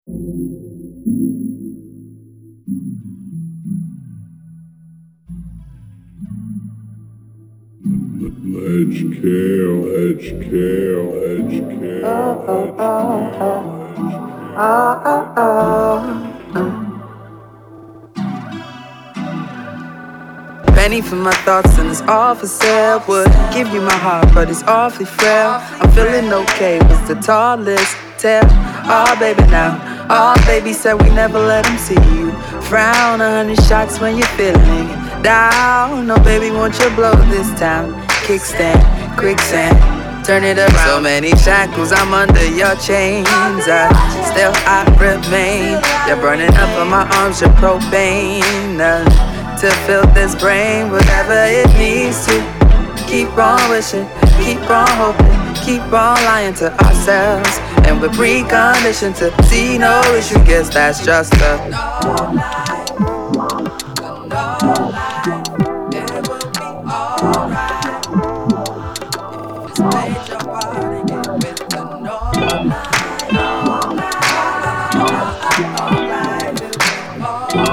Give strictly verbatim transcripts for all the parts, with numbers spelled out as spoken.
Edge Kale, Edge Kale, Edge Kale. Oh, oh, oh, oh, oh, oh, oh. Penny for my thoughts and it's all for sale. Would give you my heart, but it's awfully frail. I'm feeling okay, was the tallest tale. Oh, baby, now. Oh, baby said we never let him see you frown. A hundred shots when you're feeling down. No, baby, won't you blow this town? Kickstand, quicksand, turn it around. So many shackles, I'm under your chains. I, still I remain. You're burning up on my arms, your propane. Uh, to fill this brain, whatever it needs to. Keep on wishing, keep on hoping, keep on lying to ourselves. And we're preconditioned to see no issue. Guess that's just a no lie, no lie. It will be alright. Just play your part and get with the no lie, no lie, no lie. It will be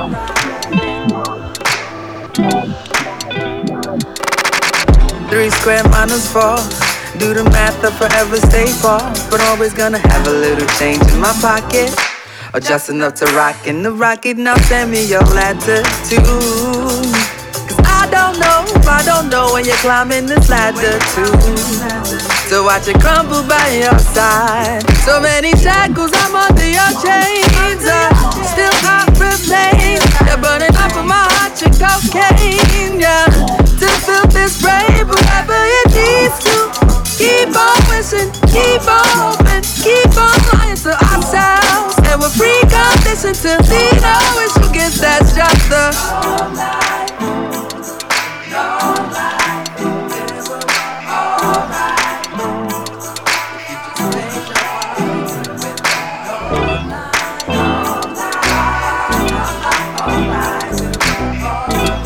alright. Three square minus four. Do the math, I'll forever stay far, but always gonna have a little change in my pocket, or just enough to rock in the rocket. Now send me your ladder too, cause I don't know, I don't know when you're climbing this ladder too. So watch it crumble by your side. So many shackles, I'm under your chains. I still can't remain. You're burning up on my heart, your cocaine, yeah. To fill this brain, whatever it needs to. Keep on wishing, keep on hoping, keep on lying to ourselves. And we're preconditioned to see no issue. Guess that's just the no lie, no lie. It will be alright. If you just stay your heart with no lie, no lie, alright. It will be alright.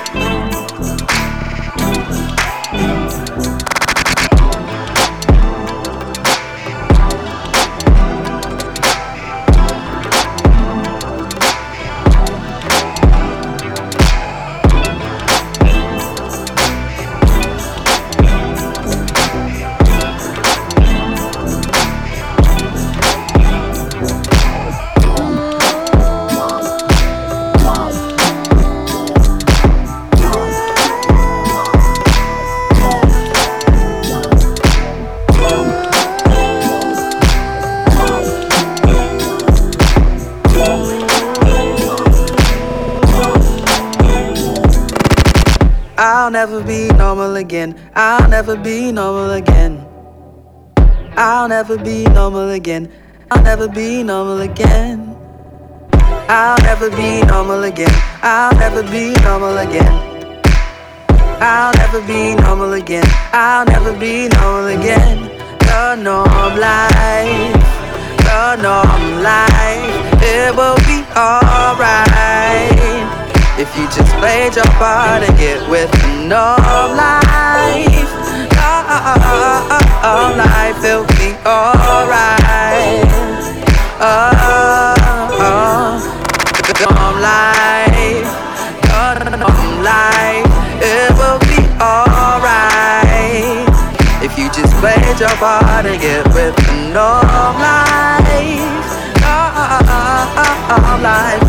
I'll never be normal again. I'll never be normal again. I'll never be normal again. I'll never be normal again. I'll never be normal again. I'll never be normal again. I'll never be normal again. I'll never be normal again. The norm life, the norm life. It will be alright. If you just played your part and get with the norm life, oh, oh, life will be alright. Oh, oh, the norm life, the norm life, it will be alright. If you just played your part and get with the norm life, oh, oh, oh, life.